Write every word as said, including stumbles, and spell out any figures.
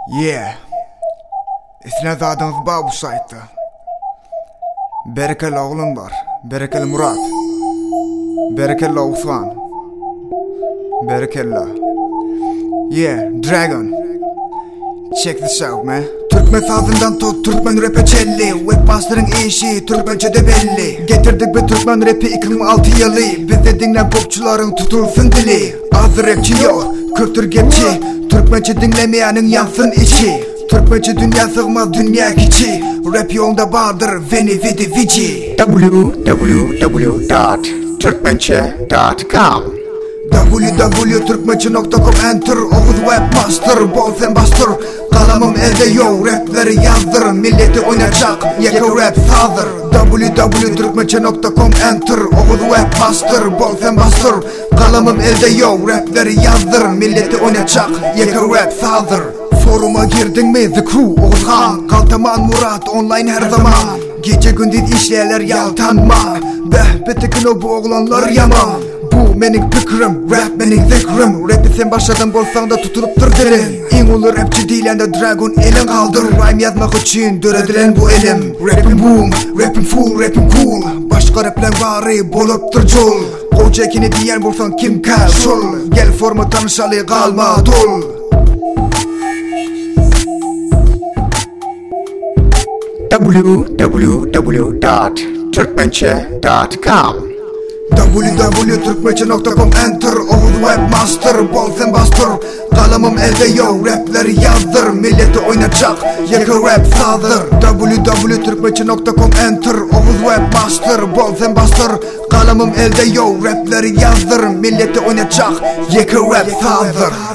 Yeah. İstinad adamız var bu saytta. Berekeli oğlum var. Berekeli Murat. Berekeli Osman. Berekeli. Yeah, Dragon. Check this out man. Türkmen sazından tut Türkmen rap'e çelli. Webmaster'ın işi Türkmence'de belli. Getirdik bir Türkmen rap'i iki bin altı yılı. Bizi dinleyen popçuların tutulsun dili. Az rapçi yok, kültür gepçi. Türkmençe dinlemeyenin yansın içi. Türkmençe dünya sığmaz dünya içi. Rap yolunda vardır veni vidi vici. w w w dot türkmençe dot com w w w nokta türkmençe nokta com enter. Oğuz webmaster, bol sen bastır. Kalamım elde yo, rapleri yazdır. Milleti oynayacak, yaka rap sağdır. w w w nokta türkmençe nokta com enter. Oğuz webmaster, bol sen bastır. Kalamım elde yo, rapleri yazdır. Milleti oynayacak, yaka rap sağdır. Foruma girdin mi The Crew Oğuzhan, Kaltaman Murat online her zaman. Gece gündüz işlerler yaltanma. Beh betikin o bu oğlanlar yaman. Bu benim fikrim, rap benim zikrim. Rap'i sen başladın bolsan da tutuluptur dilin. İn olur rapçi değilen de Dragon elin kaldır. Rhyme yazmak için döredilen bu elim. Rap'im boom, rap'im full, rap'im cool. Başka raplen bari boluptur jol. Koca ekini diyen bolsan kim kaşul. Gel formu tanışalı kalma dol. w w w dot türkmençe dot com w w w nokta türkmençe nokta com enter. Oğuz webmaster, bol sen bastır. Kalamım elde yo, rapleri yazdır. Milleti oynayacak, yaka rap sağdır. w w w nokta türkmençe nokta com enter. Oğuz webmaster, bol sen bastır. Kalamım elde yo, rapleri yazdır. Milleti oynayacak, yaka rap sağdır.